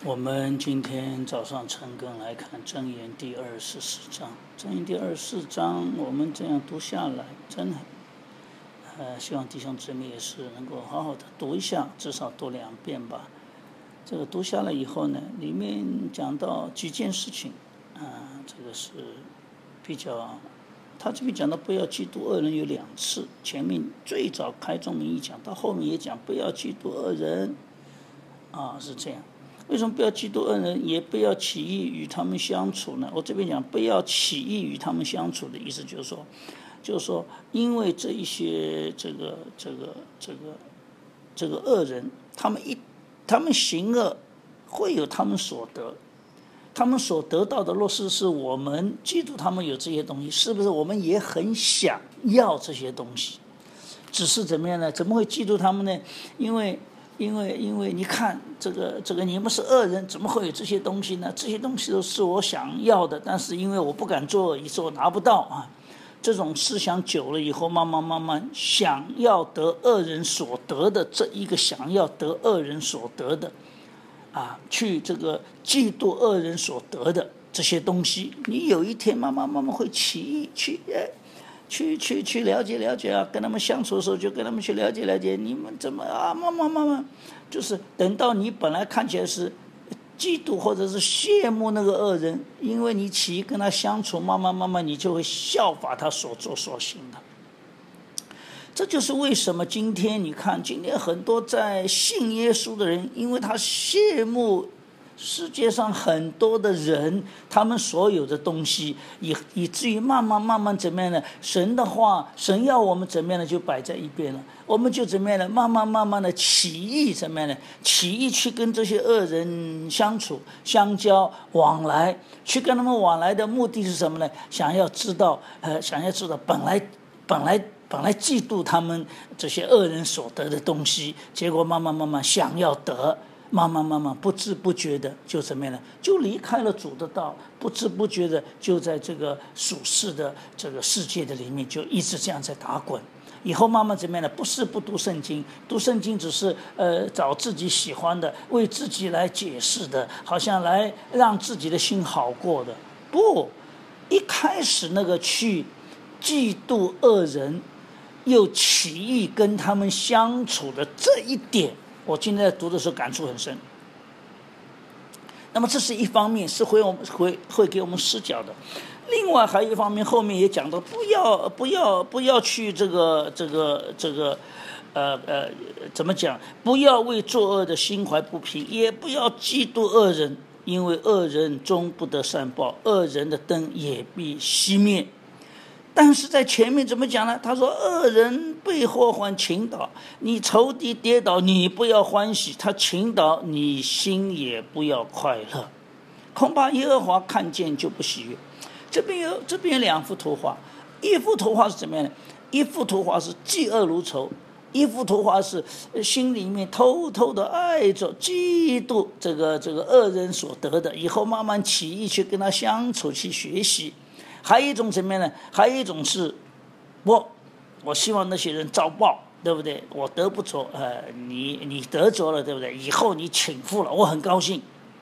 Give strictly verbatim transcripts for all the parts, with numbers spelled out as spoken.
我们今天早上晨更来看箴言第二十四章，箴言第二十四章，我们这样读下来，真的，呃，希望弟兄姊妹也是能够好好的读一下，至少读两遍吧。这个读下来以后呢，里面讲到几件事情，啊、呃，这个是比较，他这边讲到不要嫉妒恶人有两次，前面最早开宗明义讲，到后面也讲不要嫉妒恶人，啊，是这样。为什么不要嫉妒恶人，也不要起意与他们相处呢？我这边讲不要起意与他们相处的意思就是说，就是说，因为这一些这个这个这个这个恶人，他们一他们行恶会有他们所得，他们所得到的，若是是我们嫉妒他们有这些东西，是不是我们也很想要这些东西？只是怎么样呢？怎么会嫉妒他们呢？因为因为因为你看这个这个你们是恶人，怎么会有这些东西呢？这些东西都是我想要的，但是因为我不敢做，以致我拿不到啊。这种思想久了以后，慢慢慢慢想要得恶人所得的这一个想要得恶人所得的啊，去这个嫉妒恶人所得的这些东西，你有一天慢慢慢慢会起意去哎。去去去了解了解啊，跟他们相处的时候就跟他们去了解了解，你们怎么啊？慢慢慢慢，就是等到你本来看起来是嫉妒或者是羡慕那个恶人，因为你起跟他相处，慢慢慢慢你就会效法他所做所行的。这就是为什么今天你看，今天很多在信耶稣的人，因为他羡慕世界上很多的人，他们所有的东西，以以至于慢慢慢慢怎么样呢？神的话，神要我们怎么样呢？就摆在一边了，我们就怎么样呢？慢慢慢慢的起意怎么样呢？起意去跟这些恶人相处、相交、往来，去跟他们往来的目的是什么呢？想要知道，呃，想要知道本来本来。本来嫉妒他们这些恶人所得的东西，结果慢慢慢慢想要得。慢慢慢慢不知不觉的就怎么样呢？就离开了主的道，不知不觉的就在这个属世的这个世界的里面就一直这样在打滚。以后慢慢怎么样呢？不是不读圣经，读圣经只是呃找自己喜欢的，为自己来解释的，好像来让自己的心好过的。不，一开始那个去嫉妒恶人，又起意跟他们相处的这一点，我今天在读的时候感触很深。那么这是一方面，是会我们会会给我们施教的。另外还有一方面，后面也讲到，不要不要不要去这个这个这个呃呃怎么讲？不要为作恶的心怀不平，也不要嫉妒恶人，因为恶人终不得善报，恶人的灯也必熄灭。但是在前面怎么讲呢？他说恶人被祸患倾倒，你仇敌跌倒，你不要欢喜，他倾倒，你心也不要快乐，恐怕耶和华看见就不喜悦。这边有这边有两幅图画，一幅图画是怎么样的？一幅图画是嫉恶如仇，一幅图画是心里面偷偷的爱着嫉妒这个这个恶人所得的，以后慢慢起意去跟他相处，去学习。还有一种怎么样呢？还有一种是，我我希望那些人遭报，对不对？我得不着，呃，你你得着了，对不对？以后你倾覆了，我很高兴。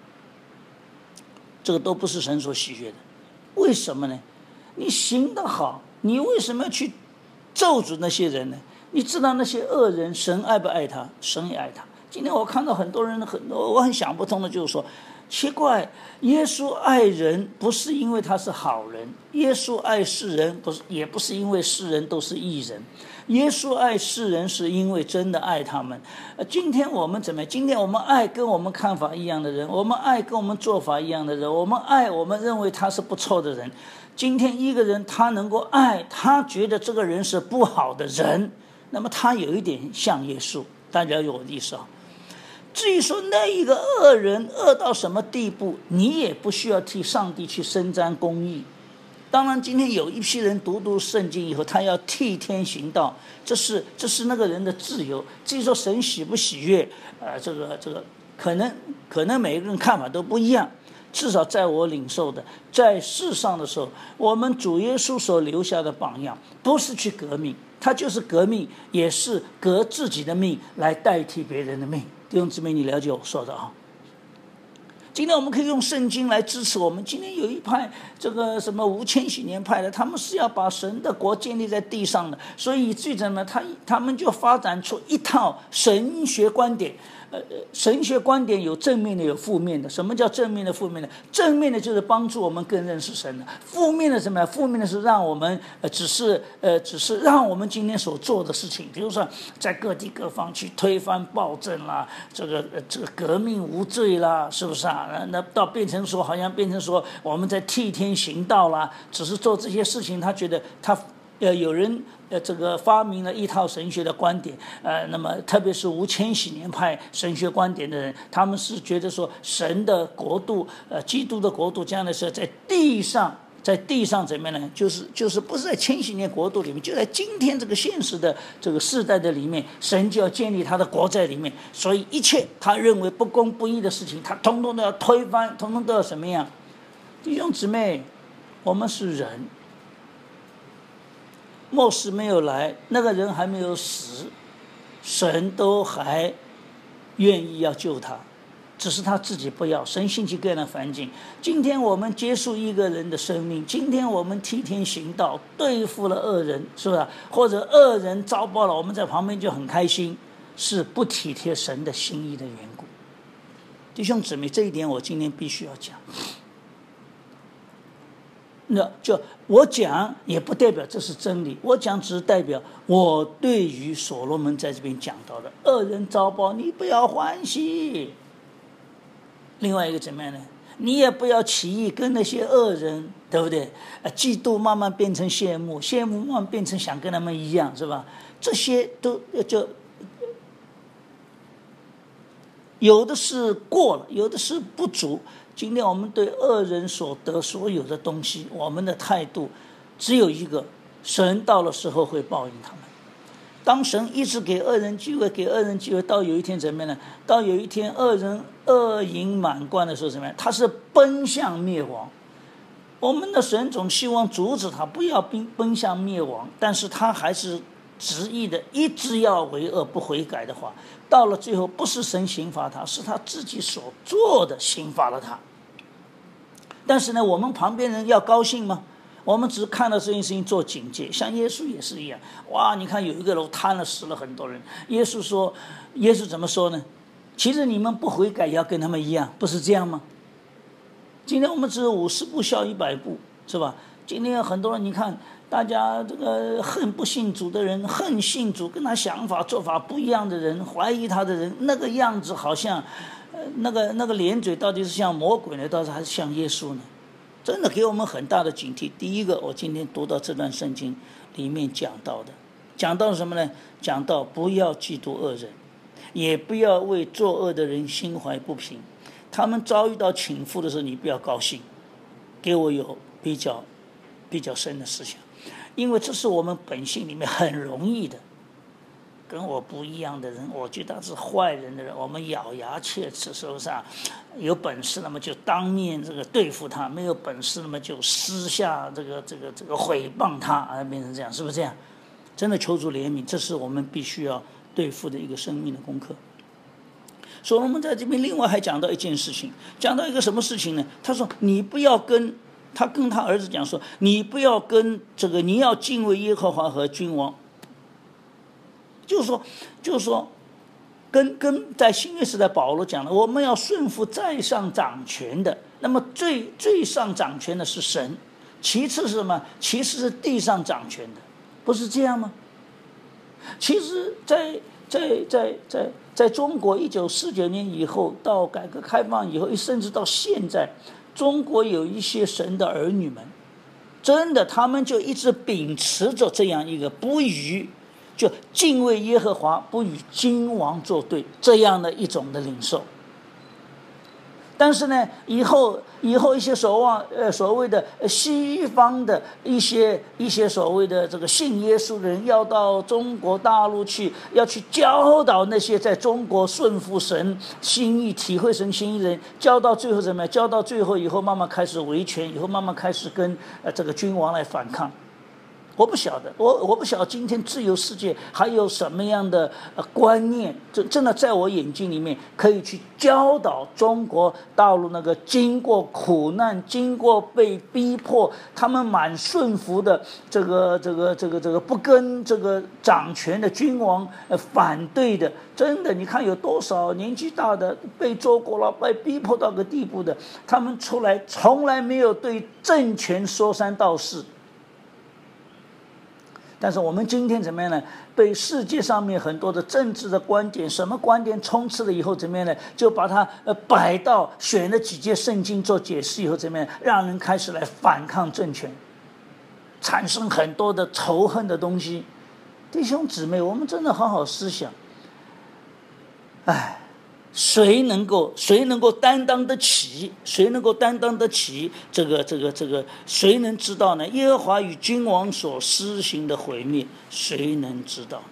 这个都不是神所喜悦的。为什么呢？你行得好，你为什么要去咒诅那些人呢？你知道那些恶人，神爱不爱他？神也爱他。今天我看到很多人，很多我很想不通的，就是说。奇怪，耶稣爱人不是因为他是好人，耶稣爱世人不是，也不是因为世人都是义人，耶稣爱世人是因为真的爱他们。今天我们怎么样？今天我们爱跟我们看法一样的人，我们爱跟我们做法一样的人，我们爱我们认为他是不错的人。今天一个人他能够爱他觉得这个人是不好的人，那么他有一点像耶稣，大家有我的意思啊。至于说那一个恶人恶到什么地步，你也不需要替上帝去伸张公义。当然今天有一批人读读圣经以后，他要替天行道，这是这是那个人的自由。至于说神喜不喜悦，呃，这个这个可能可能每个人看法都不一样。至少在我领受的，在世上的时候，我们主耶稣所留下的榜样，不是去革命，他就是革命，也是革自己的命来代替别人的命。弟兄姊妹，你了解我说的啊？ 今天我们可以用圣经来支持我们。今天有一派这个什么无千禧年派的，他们是要把神的国建立在地上的，所以以至于怎么他他们就发展出一套神学观点。呃，神学观点有正面的，有负面的。什么叫正面的、负面的？正面的就是帮助我们更认识神的；负面的什么呀？负面的是让我们呃，只是呃，只是让我们今天所做的事情，比如说在各地各方去推翻暴政啦，这个呃，这个革命无罪啦，是不是啊？那到变成说，好像变成说我们在替天行道啦，只是做这些事情，他觉得他呃，有人。呃，这个发明了一套神学的观点，呃，那么特别是无千禧年派神学观点的人，他们是觉得说神的国度，呃，基督的国度，这样的时候在地上，在地上怎么样呢？就是就是不是在千禧年国度里面，就在今天这个现实的这个世代的里面，神就要建立他的国在里面，所以一切他认为不公不义的事情，他统统都要推翻，统统都要什么样？弟兄姊妹，我们是人。末世没有来，那个人还没有死，神都还愿意要救他，只是他自己不要。神兴起各样的环境。今天我们结束一个人的生命，今天我们替天行道，对付了恶人，是不是？或者恶人遭报了，我们在旁边就很开心，是不体贴神的心意的缘故。弟兄姊妹，这一点我今天必须要讲。那就我讲也不代表这是真理，我讲只是代表我对于所罗门在这边讲到的恶人遭报，你不要欢喜。另外一个怎么样呢？你也不要起义跟那些恶人，对不对？呃，嫉妒慢慢变成羡慕，羡慕慢慢变成想跟他们一样，是吧？这些都就有的是过了，有的是不足。今天我们对恶人所得所有的东西，我们的态度只有一个：神到了时候会报应他们。当神一直给恶人机会，给恶人机会，到有一天怎么样呢？到有一天恶人恶淫满贯的时候怎么样？他是奔向灭亡。我们的神总希望阻止他不要奔奔向灭亡，但是他还是执意的一直要为恶不悔改的话，到了最后不是神刑罚他，是他自己所做的刑罚了他。但是呢，我们旁边人要高兴吗？我们只看到这件事情做警戒。像耶稣也是一样，哇，你看有一个楼瘫了，死了很多人。耶稣说，耶稣怎么说呢？其实你们不悔改也要跟他们一样，不是这样吗？今天我们只有五十步笑一百步，是吧？今天很多人，你看大家这个恨不信主的人，恨信主跟他想法做法不一样的人，怀疑他的人，那个样子好像呃那个那个脸嘴到底是像魔鬼呢，倒是还是像耶稣呢？真的给我们很大的警惕。第一个，我今天读到这段圣经里面讲到的，讲到什么呢？讲到不要嫉妒恶人，也不要为作恶的人心怀不平。他们遭遇到倾覆的时候，你不要高兴。给我有比较比较深的思想，因为这是我们本性里面很容易的。跟我不一样的人，我觉得他是坏人的人，我们咬牙切齿，是不是啊？有本事那么就当面这个对付他，没有本事那么就私下这个这个这个诽谤他，而变成这样，是不是这样？真的求主怜悯，这是我们必须要对付的一个生命的功课。所以我们在这边另外还讲到一件事情，讲到一个什么事情呢？他说你不要跟他跟他儿子讲说，你不要跟这个，你要敬畏耶和华和君王。就是说，就是说，跟跟在新约时代保罗讲的，我们要顺服在上掌权的。那么最最上掌权的是神，其次是什么？其次是地上掌权的，不是这样吗？其实在，在在在在在中国一九四九年以后到改革开放以后，甚至到现在，中国有一些神的儿女们，真的他们就一直秉持着这样一个不与。就敬畏耶和华，不与君王作对，这样的一种的领受。但是呢，以后以后一些所望呃所谓的西方的一些一些所谓的这个信耶稣的人，要到中国大陆去，要去教导那些在中国顺服神心意、体会神心意的人，教到最后怎么样？教到最后以后，慢慢开始维权，以后慢慢开始跟呃这个君王来反抗。 我不晓得，我我不晓得今天自由世界还有什么样的呃观念，真真的在我眼睛里面可以去教导中国大陆那个经过苦难、经过被逼迫，他们蛮顺服的这个这个这个这个不跟这个掌权的君王呃反对的，真的，你看有多少年纪大的被捉过了、被逼迫到个地步的，他们出来从来没有对政权说三道四。但是我们今天怎么样呢？被世界上面很多的政治的观点，什么观点充斥了以后怎么样呢？就把它呃摆到选了几节圣经做解释以后怎么样，让人开始来反抗政权，产生很多的仇恨的东西。弟兄姊妹，我们真的好好思想。哎，谁能够谁能够担当得起？谁能够担当得起这个这个这个？谁能知道呢？耶和华与君王所施行的毁灭，谁能知道呢？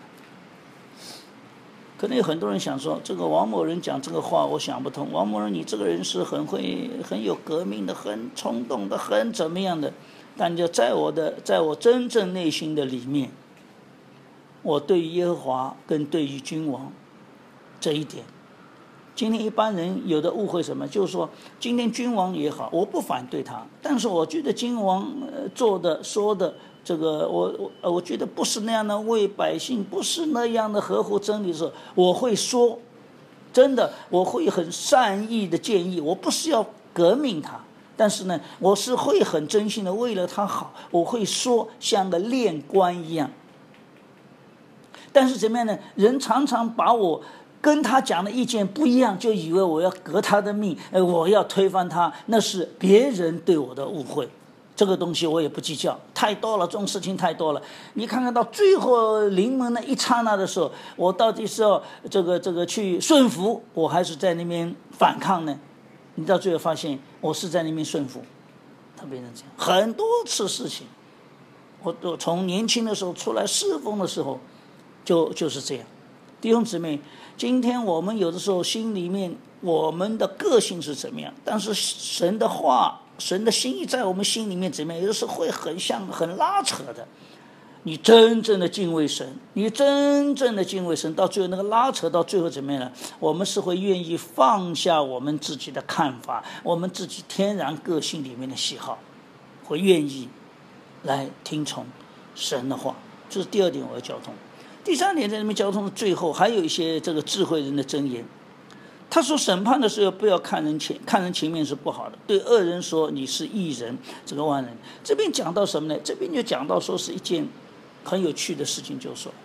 可能有很多人想说，这个王某人讲这个话，我想不通。王某人，你这个人是很会、很有革命的、很冲动的、很怎么样的？但就在我的，在我真正内心的里面，我对于耶和华跟对于君王这一点。今天一般人有的误会什么，就是说今天君王也好，我不反对他，但是我觉得君王、呃、做的说的这个，我我我觉得不是那样的为百姓，不是那样的合乎真理的时候，我会说，真的我会很善意的建议，我不是要革命他，但是呢，我是会很真心的为了他好，我会说像个练官一样。但是怎么样呢？人常常把我跟他讲的意见不一样，就以为我要革他的命，呃，我要推翻他，那是别人对我的误会。这个东西我也不计较，太多了，这种事情太多了。你看看到最后临门的一刹那的时候，我到底是要这个这个去顺服，我还是在那边反抗呢？你到最后发现，我是在那边顺服。他变成这样，很多次事情，我我从年轻的时候出来侍奉的时候，就就是这样。弟兄姊妹，今天我们有的时候心里面我们的个性是怎么样，但是神的话、神的心意在我们心里面怎么样，有的时候会很像很拉扯的。你真正的敬畏神，你真正的敬畏神，到最后那个拉扯到最后怎么样呢？我们是会愿意放下我们自己的看法，我们自己天然个性里面的喜好，会愿意来听从神的话。这是第二点我要交通。第三点，在这边交通的最后还有一些这个智慧人的箴言。他说审判的时候不要看人情，看人情面是不好的，对恶人说你是义人，这个万人。这边讲到什么呢？这边就讲到说是一件很有趣的事情，就是说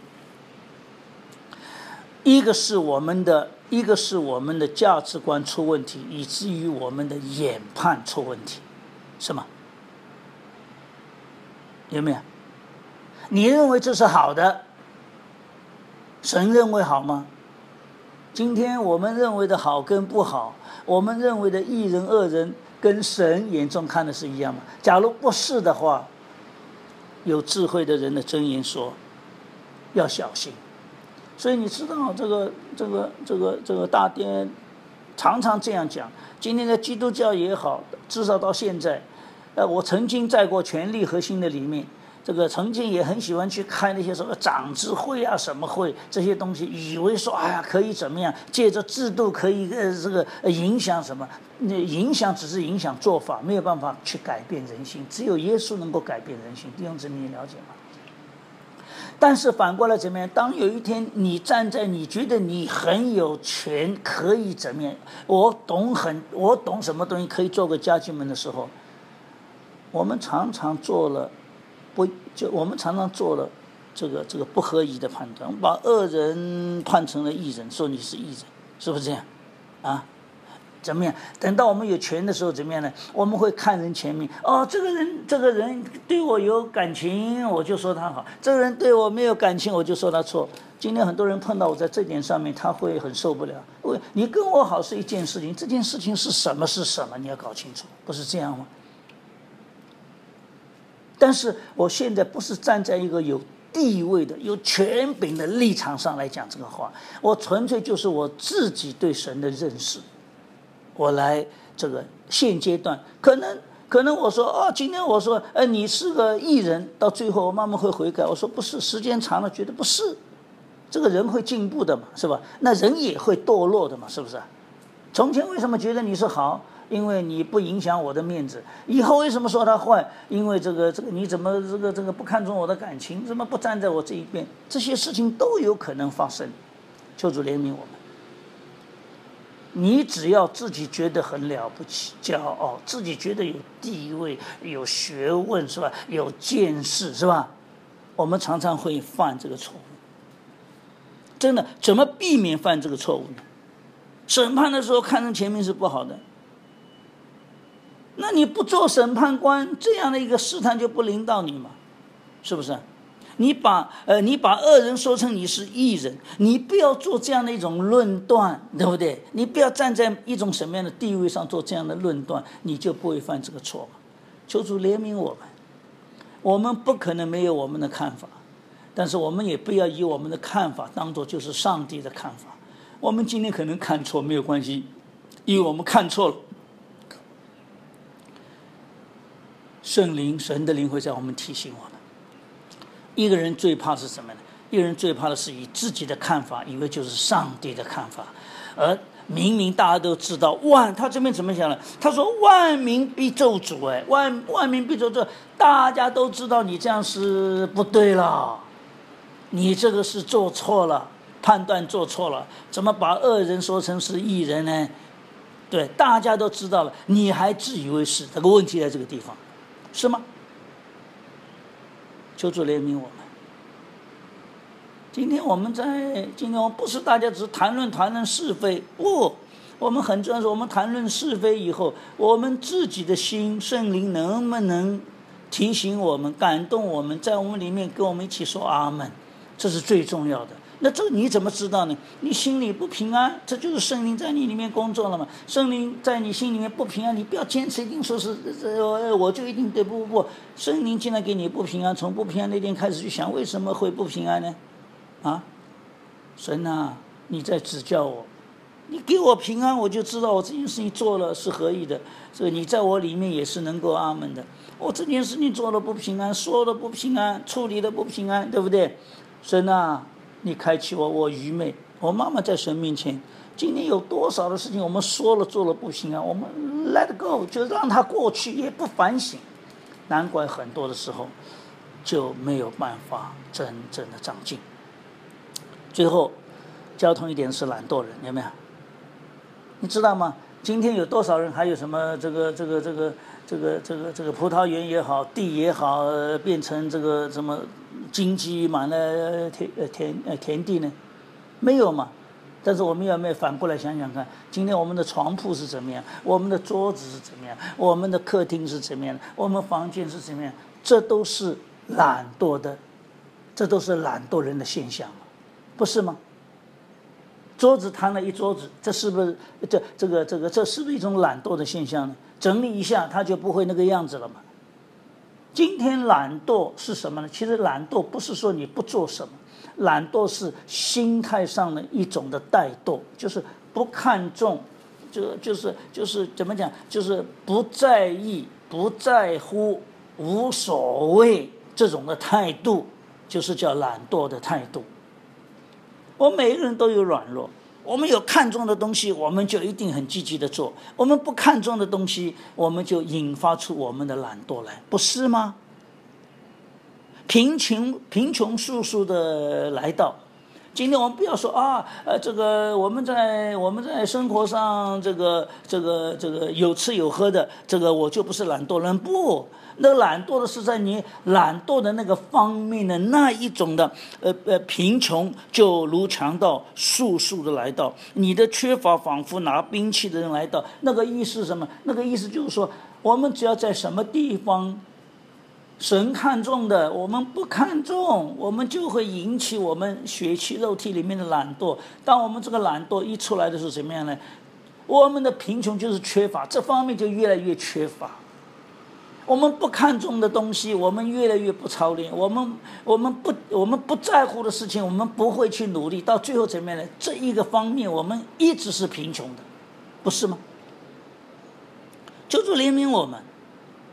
一个是我们的一个是我们的价值观出问题，以至于我们的研判出问题，是吗？有没有？你认为这是好的，神认为好吗？今天我们认为的好跟不好，我们认为的义人恶人跟神眼中看的是一样吗？假如不是的话，有智慧的人的箴言说要小心。所以你知道这个这个这个这个大爹常常这样讲。今天的基督教也好，至少到现在，呃，我曾经在过权力核心的里面，这个曾经也很喜欢去开那些什么长执会啊、什么会这些东西，以为说哎呀可以怎么样，借着制度可以呃这个影响什么？那影响只是影响做法，没有办法去改变人心。只有耶稣能够改变人心。弟兄姊妹，你了解吗？但是反过来怎么样？当有一天你站在你觉得你很有权，可以怎么样？我懂很，我懂什么东西可以做个家具们的时候，我们常常做了。不，就我们常常做了这个这个不合宜的判断，我们把恶人判成了义人，说你是义人，是不是这样？啊，怎么样？等到我们有权的时候，怎么样呢？我们会看人前面，哦，这个人这个人对我有感情，我就说他好；这个人对我没有感情，我就说他错。今天很多人碰到我在这点上面，他会很受不了。喂，你跟我好是一件事情，这件事情是什么是什么，你要搞清楚，不是这样吗？但是我现在不是站在一个有地位的、有权柄的立场上来讲这个话，我纯粹就是我自己对神的认识，我来这个现阶段可能可能我说哦，今天我说呃你是个艺人，到最后我慢慢会悔改。我说不是，时间长了觉得不是，这个人会进步的嘛，是吧？那人也会堕落的嘛，是不是？从前为什么觉得你是好？因为你不影响我的面子。以后为什么说他坏？因为这个这个你怎么这个这个不看重我的感情？怎么不站在我这一边？这些事情都有可能发生。求主怜悯我们。你只要自己觉得很了不起、骄傲，自己觉得有地位、有学问，是吧？有见识，是吧？我们常常会犯这个错误。真的，怎么避免犯这个错误呢？审判的时候看成前面是不好的，那你不做审判官，这样的一个试探就不临到你嘛，是不是？你把呃，你把恶人说成你是义人，你不要做这样的一种论断，对不对？你不要站在一种什么样的地位上做这样的论断，你就不会犯这个错。求主怜悯我们，我们不可能没有我们的看法，但是我们也不要以我们的看法当作就是上帝的看法。我们今天可能看错没有关系，因为我们看错了，圣灵神的灵会在我们提醒我们。一个人最怕是什么呢？一个人最怕的是以自己的看法以为就是上帝的看法，而明明大家都知道万，他这边怎么想呢？他说万民必咒诅，哎，万万民必咒诅，大家都知道你这样是不对了，你这个是做错了，判断做错了，怎么把恶人说成是义人呢？对，大家都知道了，你还自以为是，这个问题在这个地方，是吗？求主怜悯我们。今天我们在，今天我们不是大家只谈论谈论是非，不，我们很重要是，我们谈论是非以后，我们自己的心，圣灵能不能提醒我们、感动我们，在我们里面跟我们一起说阿们，这是最重要的。那这你怎么知道呢？你心里不平安，这就是圣灵在你里面工作了嘛。圣灵在你心里面不平安，你不要坚持一定说是我就一定对，不不不，圣灵既然给你不平安，从不平安那天开始去想为什么会不平安呢？啊，神啊，你在指教我，你给我平安，我就知道我这件事情做了是合意的，所以你在我里面也是能够阿们的。我这件事情做了不平安，说了不平安，处理的不平安，对不对？神啊，你开启我，我愚昧，我妈妈在神面前，今天有多少的事情我们说了做了不平安，我们 let go， 就让它过去，也不反省，难怪很多的时候就没有办法真正的长进。最后交通一点是懒惰人，有没有？你知道吗？今天有多少人还有什么这个这个这个这个这个这个葡萄园也好，地也好，呃、变成这个什么荆棘满了田田田地呢？没有嘛。但是我们要没有反过来想想看，今天我们的床铺是怎么样，我们的桌子是怎么样，我们的客厅是怎么样，我们房间是怎么样，这都是懒惰的，这都是懒惰人的现象，不是吗？桌子摊了一桌子，这是不是这这个这个这是不是一种懒惰的现象呢？整理一下，它就不会那个样子了嘛。今天懒惰是什么呢？其实懒惰不是说你不做什么，懒惰是心态上的一种的怠惰，就是不看重，就就是就是怎么讲，就是不在意、不在乎、无所谓这种的态度，就是叫懒惰的态度。我们每个人都有软弱，我们有看重的东西，我们就一定很积极的做；我们不看重的东西，我们就引发出我们的懒惰来，不是吗？贫穷贫穷速速的来到，今天我们不要说啊，呃，这个我们在我们在生活上这个这个这个有吃有喝的，这个我就不是懒惰人，不。那个懒惰的是在你懒惰的那个方面的那一种的呃呃贫穷，就如强盗速速的来到，你的缺乏仿佛拿兵器的人来到。那个意思是什么？那个意思就是说，我们只要在什么地方神看重的，我们不看重，我们就会引起我们血气肉体里面的懒惰。当我们这个懒惰一出来的时候，怎么样呢？我们的贫穷就是缺乏，这方面就越来越缺乏。我们不看重的东西，我们越来越不操练；我们我们不我们不在乎的事情，我们不会去努力。到最后怎么样呢？这一个方面，我们一直是贫穷的，不是吗？求主怜悯我们。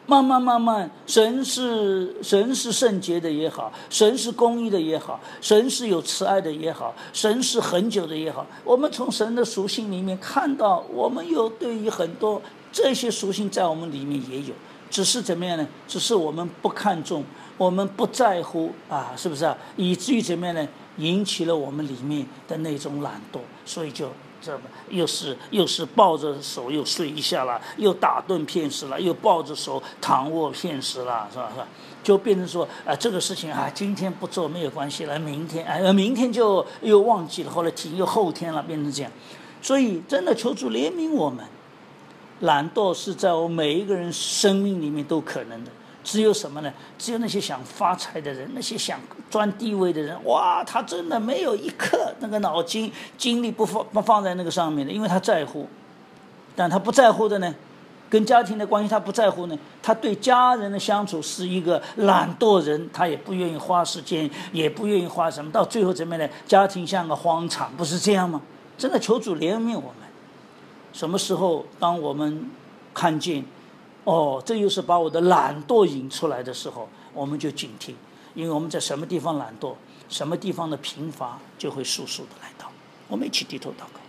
慢慢慢慢，神是神是圣洁的也好，神是公义的也好，神是有慈爱的也好，神是恒久的也好，我们从神的属性里面看到，我们有对于很多这些属性在我们里面也有，只是怎么样呢？只是我们不看重，我们不在乎啊，是不是啊？以至于怎么样呢？引起了我们里面的那种懒惰，所以就这么又是又是抱着手又睡一下了，又打盹片时了，又抱着手躺卧片时了，是吧？是吧？就变成说啊、呃，这个事情啊，今天不做没有关系了，明天哎、呃，明天就又忘记了，后来停又后天了，变成这样。所以真的求主怜悯我们，懒惰是在我每一个人生命里面都可能的。只有什么呢？只有那些想发财的人，那些想赚地位的人，哇，他真的没有一刻那个脑筋精力不放不放在那个上面的，因为他在乎。但他不在乎的呢，跟家庭的关系他不在乎呢，他对家人的相处是一个懒惰人，他也不愿意花时间，也不愿意花什么，到最后怎么样呢？家庭像个荒场，不是这样吗？真的求主怜悯我们。什么时候当我们看见哦，这又是把我的懒惰引出来的时候，我们就警惕，因为我们在什么地方懒惰，什么地方的贫乏就会速速的来到。我们一起低头祷告。